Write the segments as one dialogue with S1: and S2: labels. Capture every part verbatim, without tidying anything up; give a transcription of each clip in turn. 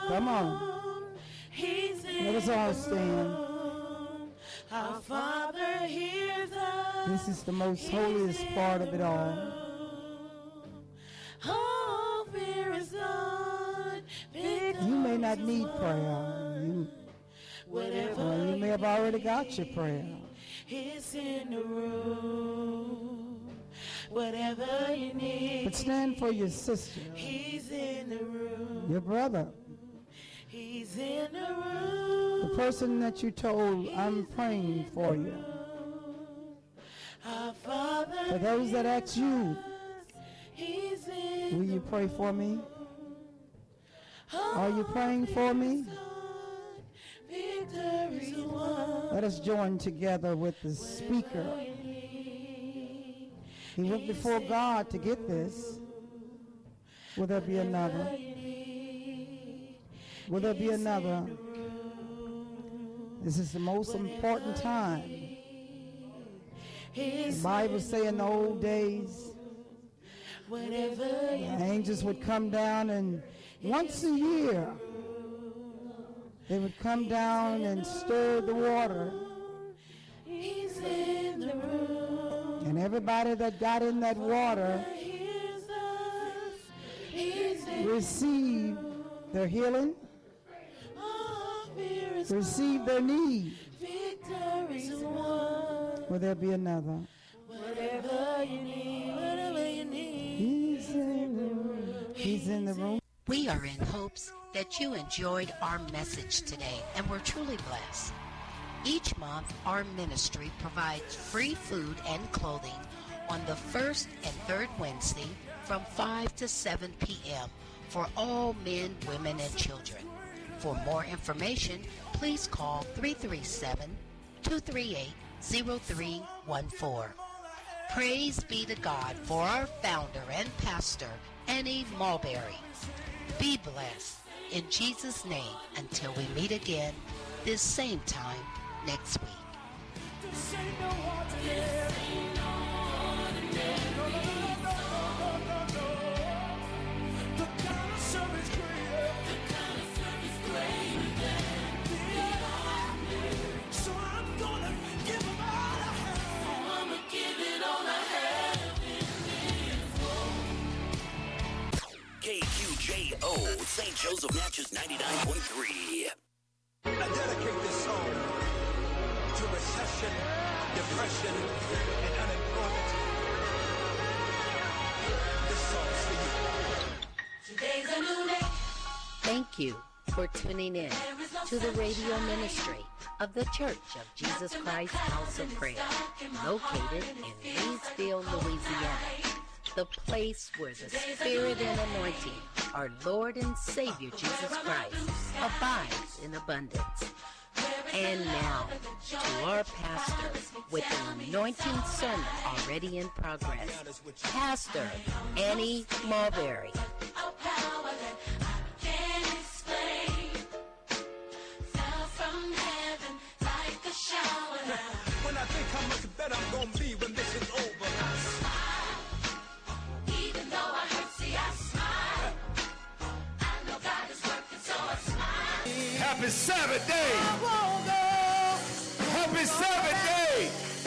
S1: Come on.
S2: He's in
S1: Let us all stand.
S2: Our Father hears us.
S1: This is the most holiest part of it all.
S2: All fear is gone.
S1: You may not need prayer. You, well, you may have already got your prayer.
S2: He's in the room. Whatever you need.
S1: But stand for your sister.
S2: He's in the room.
S1: Your brother.
S2: He's in the room.
S1: The person that you told, I'm praying for you.
S2: Our Father.
S1: For those that ask you,
S2: He's in
S1: will you pray for me? Are you praying for me? Let us join together with the speaker. He went before God to get this. Will there be another? Will there be another? This is the most important time. The Bible says in the old days, the angels would come down, and once a year they would come down and stir the water.
S2: He's in the room.
S1: And everybody that got in that water received their healing, received their need. Will there be another?
S2: Whatever you need, whatever you need.
S1: He's in the room. He's in the room.
S3: We are in hopes that you enjoyed our message today and were truly blessed. Each month, our ministry provides free food and clothing on the first and third Wednesday from five to seven p.m. for all men, women, and children. For more information, please call three three seven, two three eight, zero three one four. Praise be to God for our founder and pastor, Annie Mulberry. Be blessed in Jesus' name until we meet again this same time next week.
S4: K Q J O, Saint Joseph Natchez ninety-nine point three.
S5: I dedicate this song to recession, depression, and unemployment. This song's for you.
S3: Today's a new day. Thank you for tuning in to the radio ministry of the Church of Jesus Christ House of Prayer, located in Leesville, Louisiana. The place where the Spirit and anointing, our Lord and Savior Jesus Christ, abides in abundance. And now, to our pastor with an anointing sermon already in progress, Pastor Annie Mulberry.
S5: When I think how much better I'm gonna be when this is over.
S2: Even though I hurt, see, I smile. I know God is working, so I smile.
S6: Happy Sabbath day. Happy Sabbath day.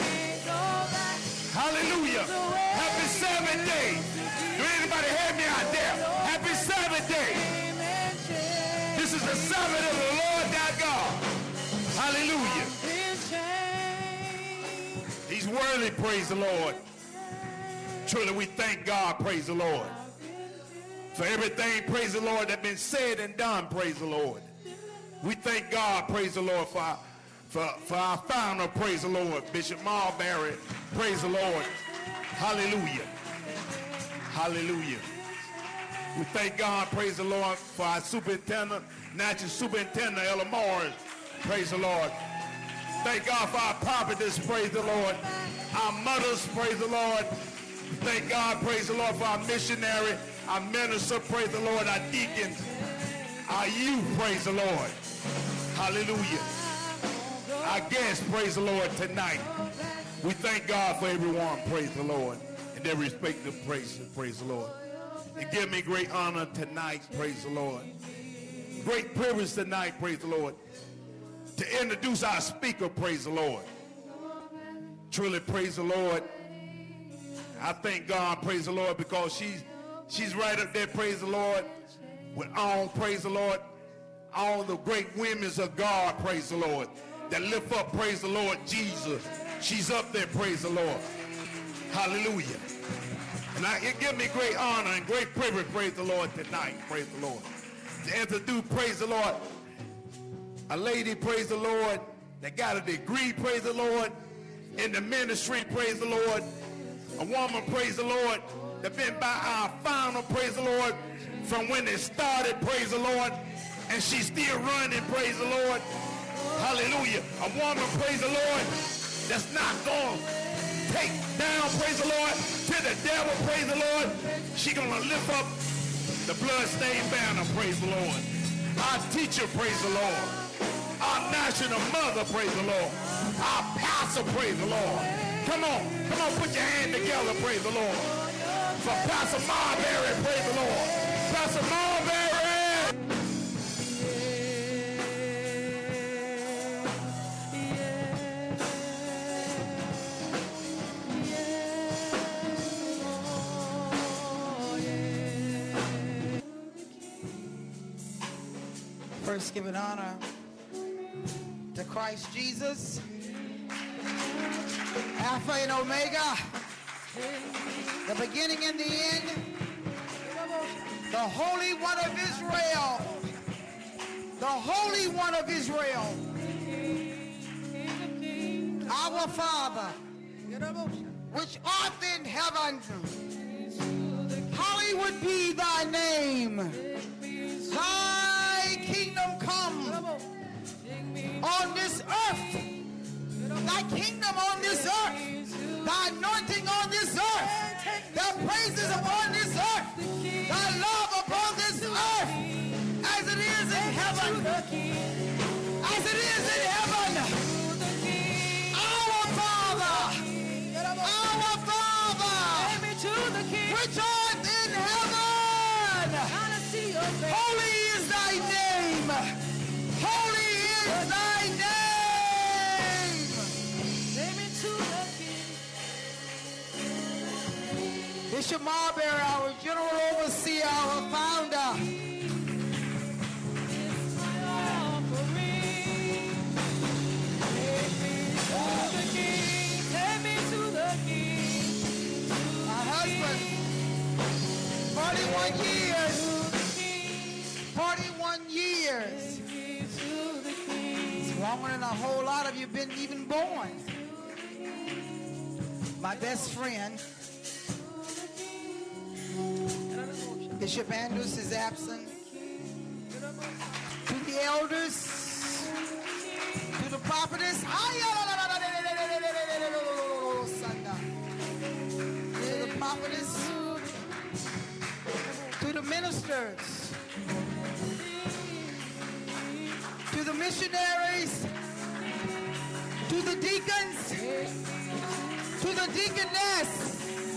S6: Hallelujah. Happy Sabbath day. Do anybody hear me out there? Happy Sabbath day. This is the Sabbath of the Lord thy God. Hallelujah. He's worthy, praise the Lord. Truly we thank God, praise the Lord. For everything, praise the Lord, that's been said and done, praise the Lord. We thank God, praise the Lord, for our, for, for our founder, praise the Lord, Bishop Mulberry, praise the Lord. Hallelujah. Hallelujah. We thank God, praise the Lord, for our superintendent, Natchez Superintendent Ella Morris, praise the Lord. Thank God for our prophets, praise the Lord. Our mothers, praise the Lord. Thank God, praise the Lord, for our missionary, our minister, praise the Lord, our deacons, our youth, praise the Lord. Hallelujah. Our guests, praise the Lord, tonight. We thank God for everyone, praise the Lord, and their respective places, praise the Lord. It gives me great honor tonight, praise the Lord. great privilege tonight, praise the Lord, to introduce our speaker, praise the Lord. Truly, praise the Lord. I thank God, praise the Lord, because she's, she's right up there, praise the Lord, with all, praise the Lord, all the great women of God, praise the Lord, that lift up, praise the Lord, Jesus. She's up there, praise the Lord. Hallelujah. And I, it gives me great honor and great privilege, praise the Lord, tonight, praise the Lord, to introduce, praise the Lord, a lady, praise the Lord, that got a degree, praise the Lord, in the ministry, praise the Lord. A woman, praise the Lord, that been by our founder, praise the Lord, from when it started, praise the Lord, and she's still running, praise the Lord. Hallelujah. A woman, praise the Lord, that's not going to take down, praise the Lord, to the devil, praise the Lord. She's going to lift up the bloodstained banner, praise the Lord. Our teacher, praise the Lord. Our national mother, praise the Lord. Our pastor, praise the Lord. Come on, come on, put your hand together, praise the Lord. For Pastor Marbury, praise the Lord. Pastor Marbury.
S1: First, giving honor to Christ Jesus, Alpha and Omega, the beginning and the end, the Holy One of Israel, the Holy One of Israel, our Father, which art in heaven, hallowed be thy name. Thy kingdom come on this earth. Thy kingdom on this earth. Thy anointing on this earth. Thy praises upon this earth. Thy love upon this earth. As it is in heaven. As it is in heaven. Our Father. Our Father. Which art in heaven. Holy is thy name. Holy is thy name. Bishop Marbury, our general overseer, our founder. My husband, forty-one years. forty-one years. It's longer than a whole lot of you been even born. My best friend, Bishop Andrews, is absent. To the elders, to the prophetess, to the prophetess, to the ministers, to the missionaries, to the deacons, to the deaconess,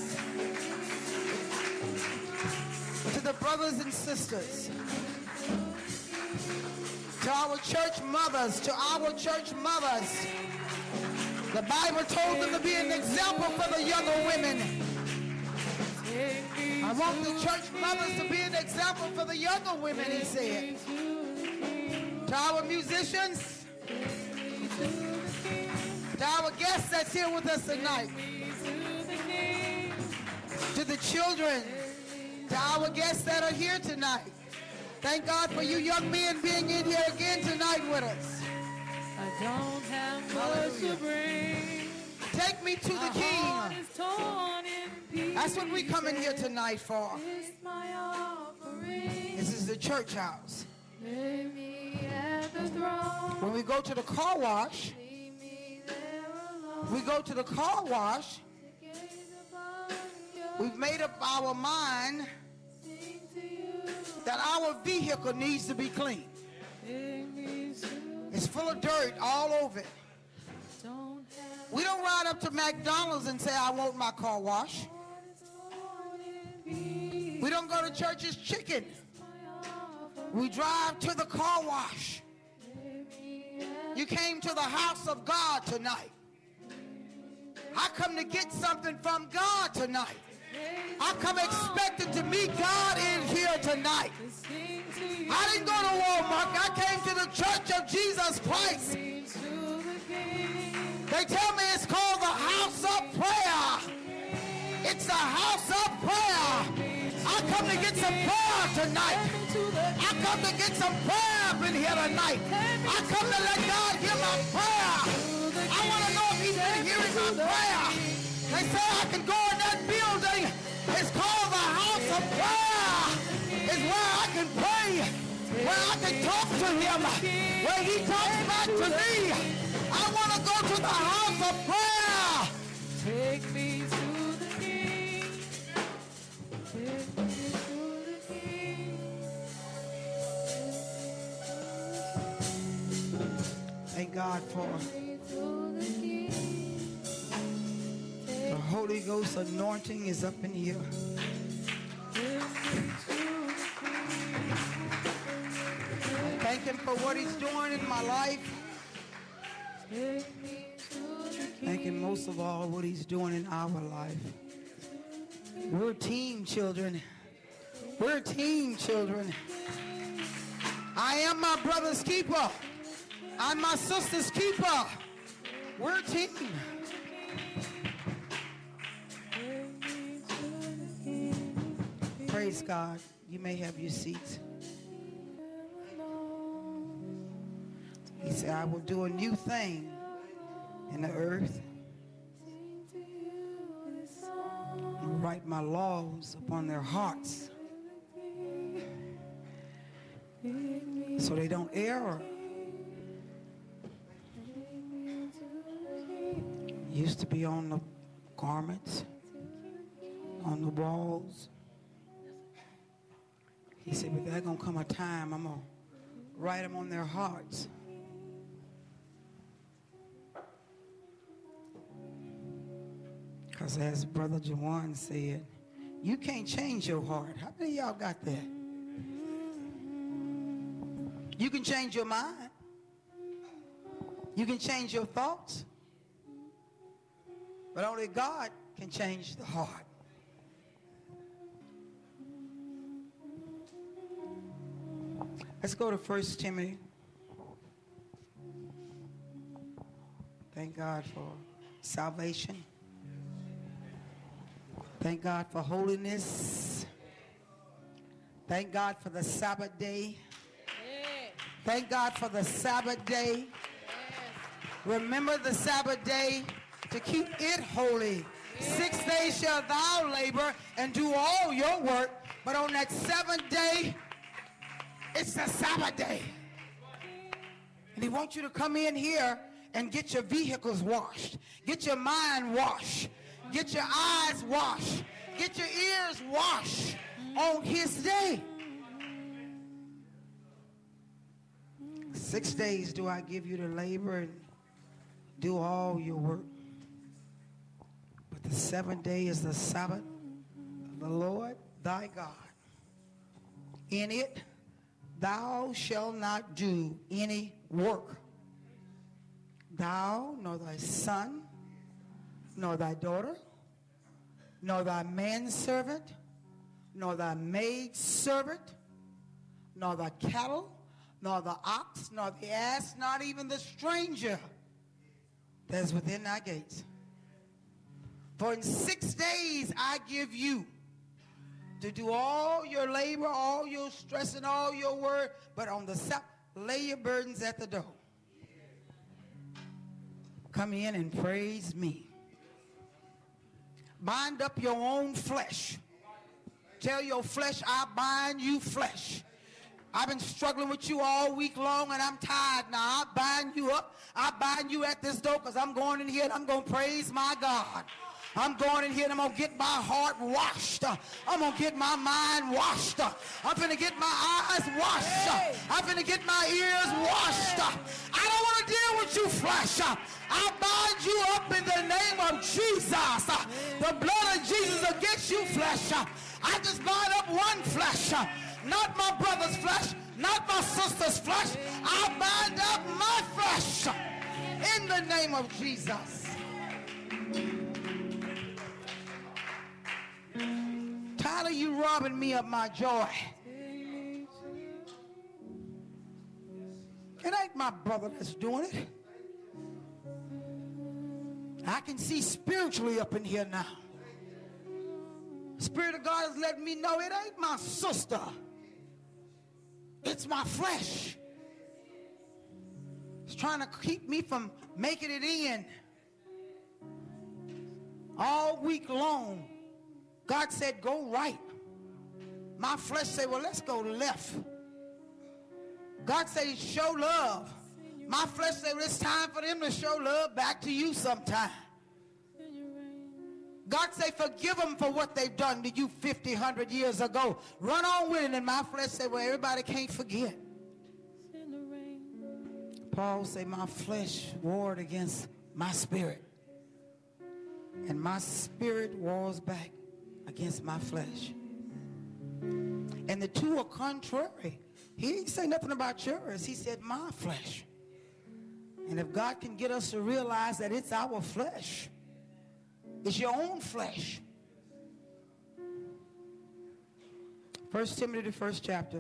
S1: to the brothers and sisters, to our church mothers, to our church mothers. The Bible told them to be an example for the younger women. I want the church mothers to be an example for the younger women, he said. To our musicians, to our guests that's here with us tonight, to the children, to our guests that are here tonight. Thank God for you young men being in here again tonight with us.
S7: I don't have much to bring.
S1: Take me to the King. That's what we come in here tonight for. This is the church house. When we go to the car wash, we go to the car wash, we've made up our mind that our vehicle needs to be clean. It's full of dirt all over it. We don't ride up to McDonald's and say, I want my car washed. We don't go to Church's Chicken. We drive to the car wash. You came to the house of God tonight. I come to get something from God tonight. I come expecting to meet God in here tonight. I didn't go to Walmart. I came to the Church of Jesus Christ. They tell me it's called the house of prayer. It's the house of prayer. I come to get some prayer tonight. I come to get some prayer up in here tonight. I come to let God hear my prayer. I want to know if he's been hearing my prayer. They say I can go in that building. It's called the house of prayer. It's where I can pray, where I can talk to him, where he talks back to me. I want to go to the house of prayer.
S7: Take me to the King. Take me to the King.
S1: Thank God for the Holy Ghost anointing is up in here. Thank him for what he's doing in my life. Thank him most of all what he's doing in our life. We're team children. We're team children. I am my brother's keeper. I'm my sister's keeper. We're a team. Praise God. You may have your seats. He said, I will do a new thing in the earth. And write my laws upon their hearts so they don't err. Used to be on the garments, on the walls. He said, but there's going to come a time I'm going to write them on their hearts. Because as Brother Jawan said, you can't change your heart. How many of y'all got that? You can change your mind. You can change your thoughts. But only God can change the heart. Let's go to First Timothy. Thank God for salvation. Thank God for holiness. Thank God for the Sabbath day. Thank God for the Sabbath day. Remember the Sabbath day to keep it holy. Six days shall thou labor and do all your work, but on that seventh day, it's the Sabbath day. And he wants you to come in here and get your vehicles washed. Get your mind washed. Get your eyes washed. Get your ears washed on his day. Six days do I give you to labor and do all your work. But the seventh day is the Sabbath of the Lord thy God. In it thou shalt not do any work. Thou, nor thy son, nor thy daughter, nor thy manservant, nor thy maidservant, nor thy cattle, nor the ox, nor the ass, not even the stranger that is within thy gates. For in six days I give you to do all your labor, all your stress, and all your work, but on the Sabbath, lay your burdens at the door. Come in and praise me. Bind up your own flesh. Tell your flesh, I bind you flesh. I've been struggling with you all week long and I'm tired now. I bind you up. I bind you at this door because I'm going in here and I'm going to praise my God. I'm going in here and I'm going to get my heart washed. I'm going to get my mind washed. I'm going to get my eyes washed. I'm going to get my ears washed. I don't want to deal with you flesh. I bind you up in the name of Jesus. The blood of Jesus against you flesh. I just bind up one flesh. Not my brother's flesh, not my sister's flesh. I bind up my flesh in the name of Jesus. Tired of you robbing me of my joy. It ain't my brother that's doing it. I can see spiritually up in here now. Spirit of God is letting me know it ain't my sister. It's my flesh. It's trying to keep me from making it in. All week long, God said, go right. My flesh said, well, let's go left. God said, show love. My flesh said, well, it's time for them to show love back to you sometime. God say, forgive them for what they've done to you fifty, one hundred years ago. Run on with it. And my flesh say, well, everybody can't forget. Paul say, my flesh warred against my spirit. And my spirit wars back against my flesh. And the two are contrary. He didn't say nothing about yours. He said, my flesh. And if God can get us to realize that it's our flesh, it's your own flesh. First Timothy, the first chapter.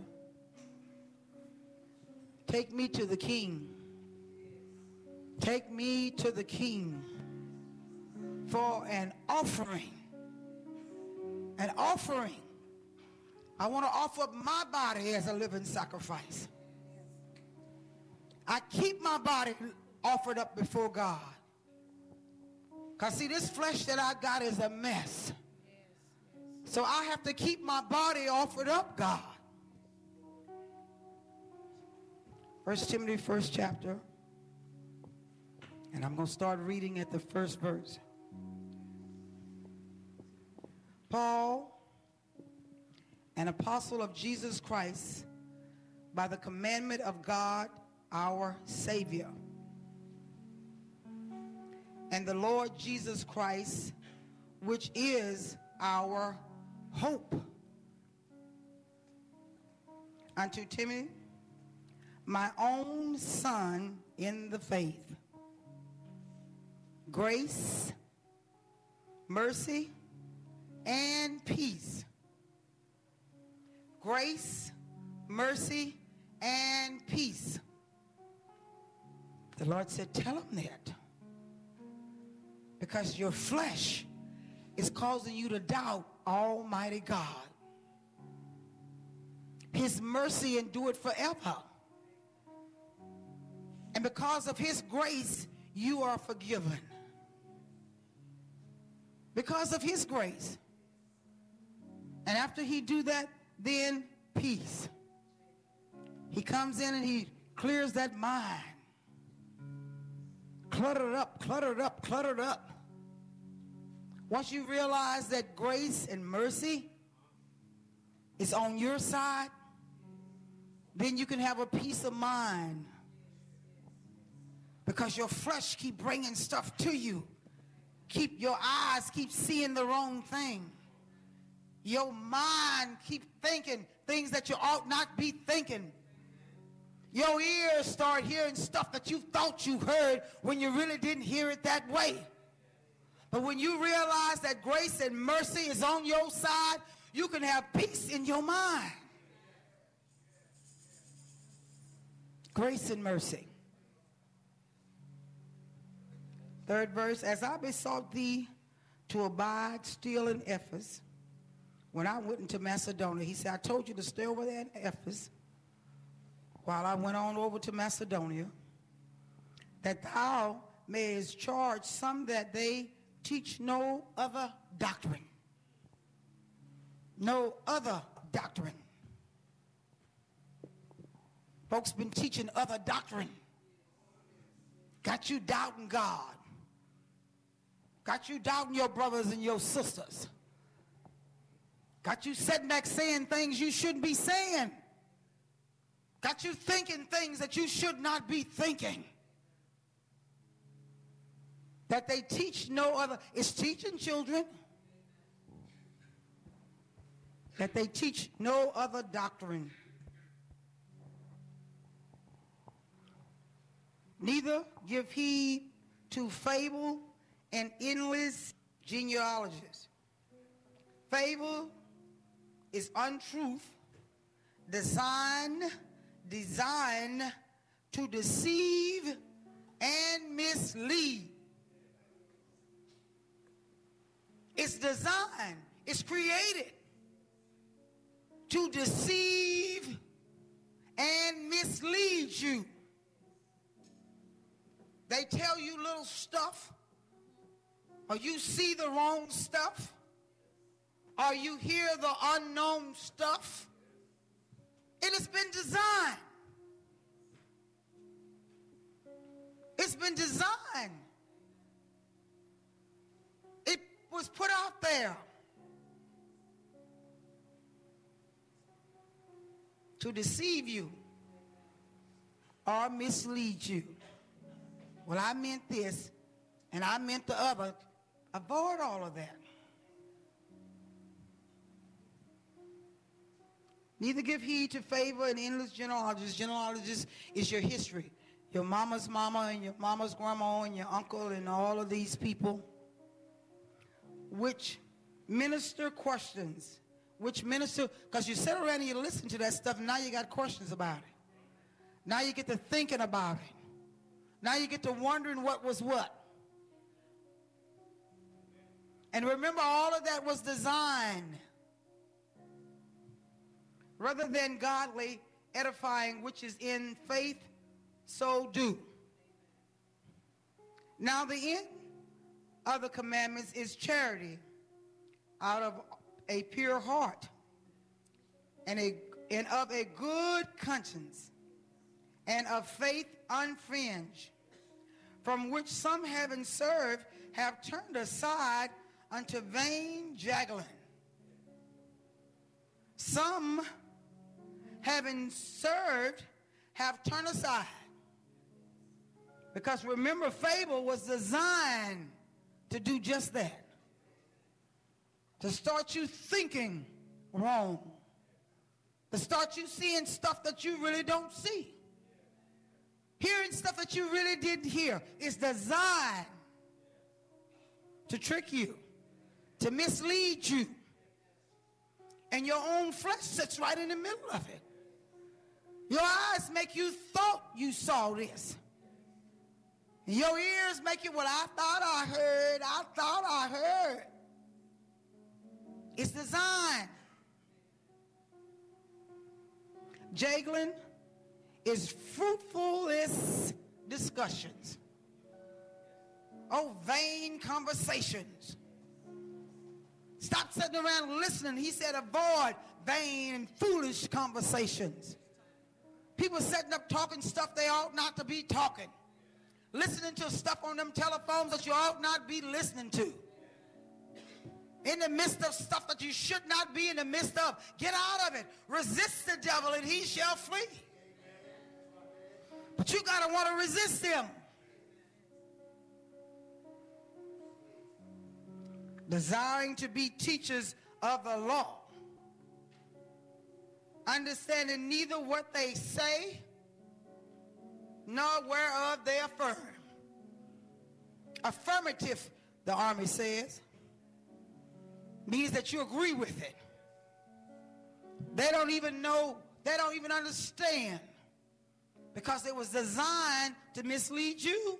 S1: Take me to the king. Take me to the king for an offering. An offering. I want to offer up my body as a living sacrifice. I keep my body offered up before God. Because see, this flesh that I got is a mess. So I have to keep my body offered up, God. First Timothy, first chapter. And I'm going to start reading at the first verse. Paul, an apostle of Jesus Christ, by the commandment of God, our Savior, and the Lord Jesus Christ, which is our hope. Unto Timothy, my own son in the faith, grace, mercy, and peace. Grace, mercy, and peace. The Lord said, tell them that. Because your flesh is causing you to doubt Almighty God. His mercy endureth forever. And because of his grace, you are forgiven. Because of his grace. And after he do that, then peace. He comes in and he clears that mind. Cluttered up, cluttered up, cluttered up. Once you realize that grace and mercy is on your side, then you can have a peace of mind. Because your flesh keep bringing stuff to you. Keep your eyes keep seeing the wrong thing. Your mind keep thinking things that you ought not be thinking. Your ears start hearing stuff that you thought you heard when you really didn't hear it that way. But when you realize that grace and mercy is on your side, you can have peace in your mind. Grace and mercy. Third verse, as I besought thee to abide still in Ephesus, when I went into Macedonia, he said, I told you to stay over there in Ephesus while I went on over to Macedonia, that thou mayest charge some that they teach no other doctrine. No other doctrine. Folks been teaching other doctrine. Got you doubting God. Got you doubting your brothers and your sisters. Got you sitting back saying things you shouldn't be saying. Got you thinking things that you should not be thinking. That they teach no other. It's teaching children. That they teach no other doctrine. Neither give heed to fable and endless genealogies. Fable is untruth, design, designed to deceive and mislead. It's designed, it's created to deceive and mislead you. They tell you little stuff, or you see the wrong stuff, or you hear the unknown stuff. It has been designed. It's been designed. It was put out there to deceive you or mislead you. Well, I meant this and I meant the other. Avoid all of that. Neither give heed to favor and endless genealogies. Genealogies is your history. Your mama's mama and your mama's grandma and your uncle and all of these people, which minister questions, which minister, because you sit around and you listen to that stuff and now you got questions about it. Now you get to thinking about it. Now you get to wondering what was what. And remember, all of that was designed rather than godly edifying, which is in faith, so do. Now the end of the commandments is charity out of a pure heart and, a, and of a good conscience and of faith unfringed, from which some having served have turned aside unto vain juggling. Some having served have turned aside. Because remember, fable was designed to do just that. To start you thinking wrong. To start you seeing stuff that you really don't see. Hearing stuff that you really didn't hear. It's designed to trick you, to mislead you. And your own flesh sits right in the middle of it. Your eyes make you thought you saw this. And your ears make you, well, I thought I heard, I thought I heard. It's designed. Juggling is fruitfulness discussions. Oh, vain conversations. Stop sitting around listening. He said avoid vain and foolish conversations. People sitting up talking stuff they ought not to be talking. Listening to stuff on them telephones that you ought not be listening to. In the midst of stuff that you should not be in the midst of. Get out of it. Resist the devil and he shall flee. But you got to want to resist him. Desiring to be teachers of the law. Understanding neither what they say nor whereof they affirm. Affirmative, the army says, means that you agree with it. They don't even know, they don't even understand, because it was designed to mislead you.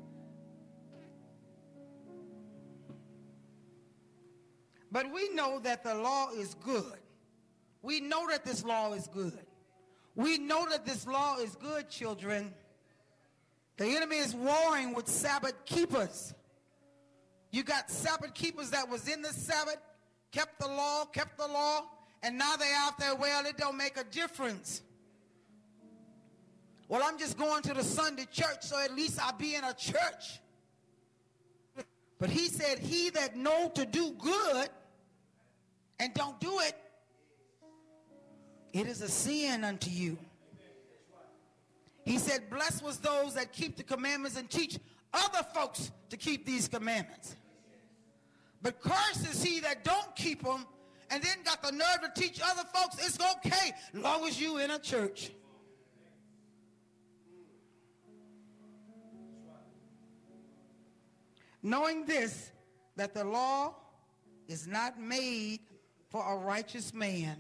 S1: But we know that the law is good. We know that this law is good. We know that this law is good, children. The enemy is warring with Sabbath keepers. You got Sabbath keepers that was in the Sabbath, kept the law, kept the law, and now they're out there, well, it don't make a difference. Well, I'm just going to the Sunday church, so at least I'll be in a church. But he said, he that know to do good and don't do it, it is a sin unto you. He said, blessed was those that keep the commandments and teach other folks to keep these commandments. But cursed is he that don't keep them and then got the nerve to teach other folks it's okay as long as you in a church. Knowing this, that the law is not made for a righteous man.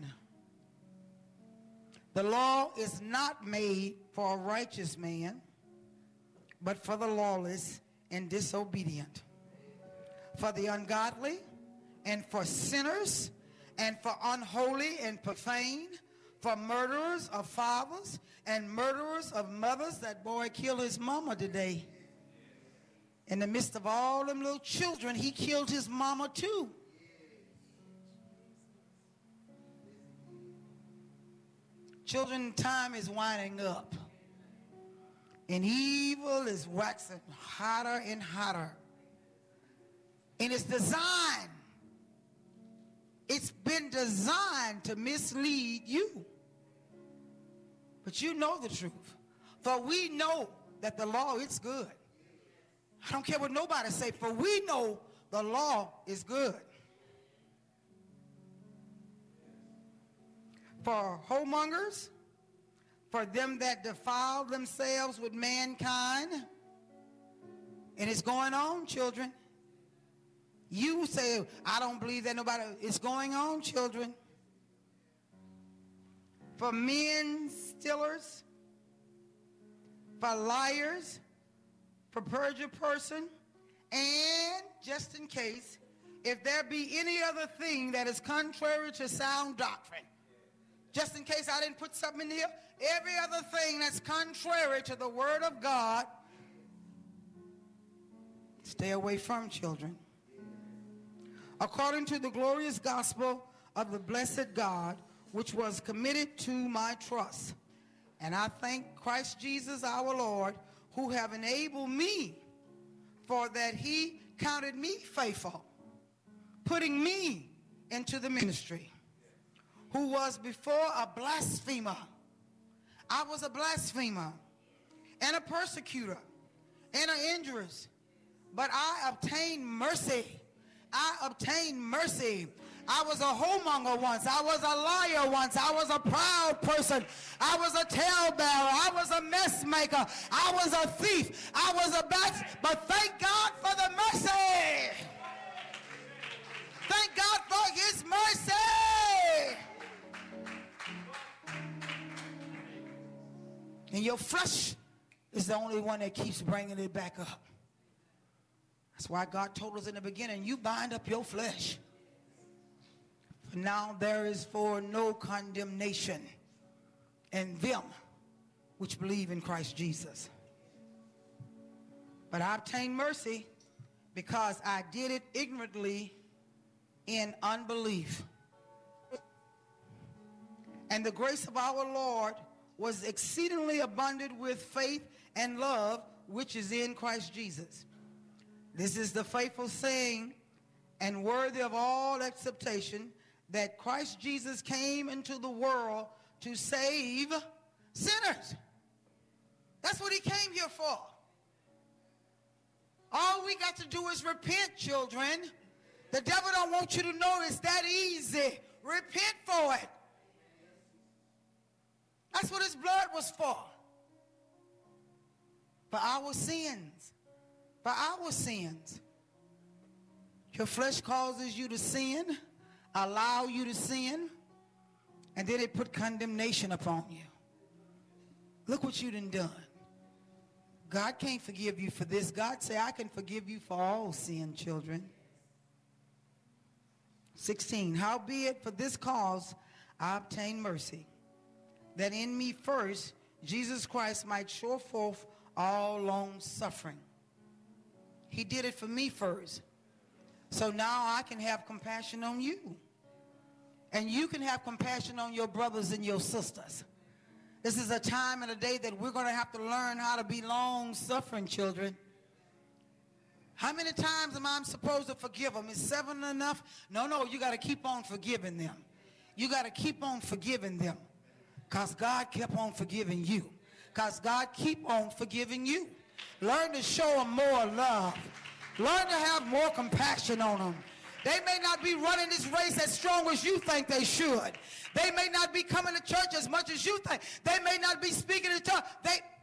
S1: The law is not made for a righteous man, but for the lawless and disobedient, for the ungodly, and for sinners, and for unholy and profane, for murderers of fathers and murderers of mothers. That boy killed his mama today. In the midst of all them little children, he killed his mama too. Children, time is winding up. And evil is waxing hotter and hotter. And it's designed, it's been designed to mislead you. But you know the truth. For we know that the law is good. I don't care what nobody say, for we know the law is good. For whoremongers, for them that defile themselves with mankind. And it's going on, children. You say, I don't believe that nobody, it's going on, children. For men stealers, for liars, for perjured person, and just in case, if there be any other thing that is contrary to sound doctrine, just in case I didn't put something in here, every other thing that's contrary to the word of God, stay away from, children. According to the glorious gospel of the blessed God, which was committed to my trust. And I thank Christ Jesus our Lord, who have enabled me, for that he counted me faithful, putting me into the ministry, who was before a blasphemer. I was a blasphemer and a persecutor and an injurious, but I obtained mercy. I obtained mercy. I was a whoremonger once. I was a liar once. I was a proud person. I was a talebearer. I was a mess maker. I was a thief. I was a bad. But thank God for the mercy. Thank God for his mercy. And your flesh is the only one that keeps bringing it back up. That's why God told us in the beginning, you bind up your flesh. For now there is for no condemnation in them which believe in Christ Jesus. But I obtained mercy because I did it ignorantly in unbelief. And the grace of our Lord was exceedingly abundant with faith and love, which is in Christ Jesus. This is the faithful saying and worthy of all acceptation, that Christ Jesus came into the world to save sinners. That's what he came here for. All we got to do is repent, children. The devil don't want you to know it's that easy. Repent for it. That's what his blood was for. For our sins. For our sins. Your flesh causes you to sin, allow you to sin, and then it put condemnation upon you. Look what you done done. God can't forgive you for this. God say, I can forgive you for all sin, children. sixteen, howbeit for this cause I obtain mercy, that in me first Jesus Christ might show forth all long suffering. He did it for me first. So now I can have compassion on you. And you can have compassion on your brothers and your sisters. This is a time and a day that we're going to have to learn how to be long-suffering, children. How many times am I supposed to forgive them? Is seven enough? No, no, you got to keep on forgiving them. You got to keep on forgiving them. Because God kept on forgiving you. Because God keep on forgiving you. Learn to show them more love. Learn to have more compassion on them. They may not be running this race as strong as you think they should. They may not be coming to church as much as you think. They may not be speaking in tongues. They,